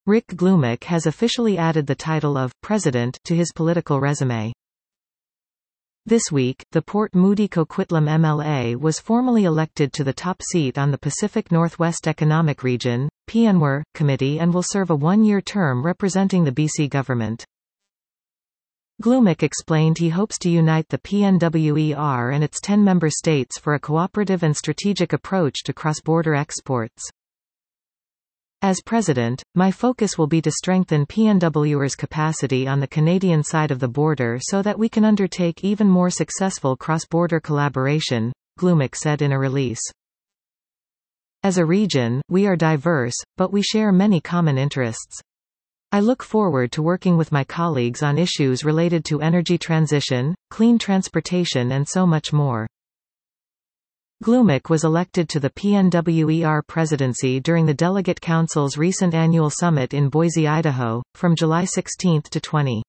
Rick Glumic has officially added the title of President to his political resume. This week, the Port Moody Coquitlam MLA was formally elected to the top seat on the Pacific Northwest Economic Region, PNWR, committee and will serve a one-year term representing the BC government. Glumic explained he hopes to unite the PNWER and its 10 member states for a cooperative and strategic approach to cross-border exports. As president, my focus will be to strengthen PNWR's capacity on the Canadian side of the border so that we can undertake even more successful cross-border collaboration, Glumic said in a release. As a region, we are diverse, but we share many common interests. I look forward to working with my colleagues on issues related to energy transition, clean transportation and so much more. Glumic was elected to the PNWER presidency during the Delegate Council's recent annual summit in Boise, Idaho, from July 16 to 20.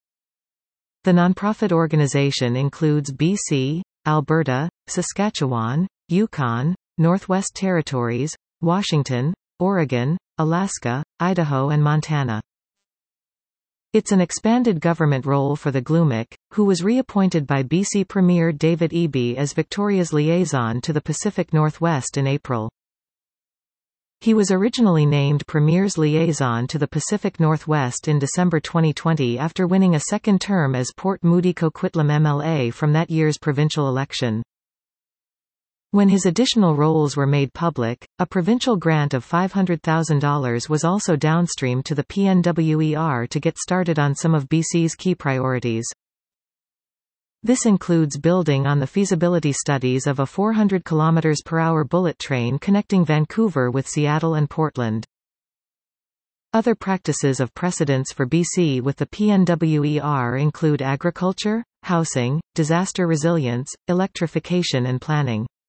The nonprofit organization includes BC, Alberta, Saskatchewan, Yukon, Northwest Territories, Washington, Oregon, Alaska, Idaho and Montana. It's an expanded government role for the Glumic, who was reappointed by BC Premier David Eby as Victoria's liaison to the Pacific Northwest in April. He was originally named Premier's liaison to the Pacific Northwest in December 2020 after winning a second term as Port Moody Coquitlam MLA from that year's provincial election. When his additional roles were made public, a provincial grant of $500,000 was also downstreamed to the PNWER to get started on some of BC's key priorities. This includes building on the feasibility studies of a 400 km/h bullet train connecting Vancouver with Seattle and Portland. Other practices of precedence for BC with the PNWER include agriculture, housing, disaster resilience, electrification and planning.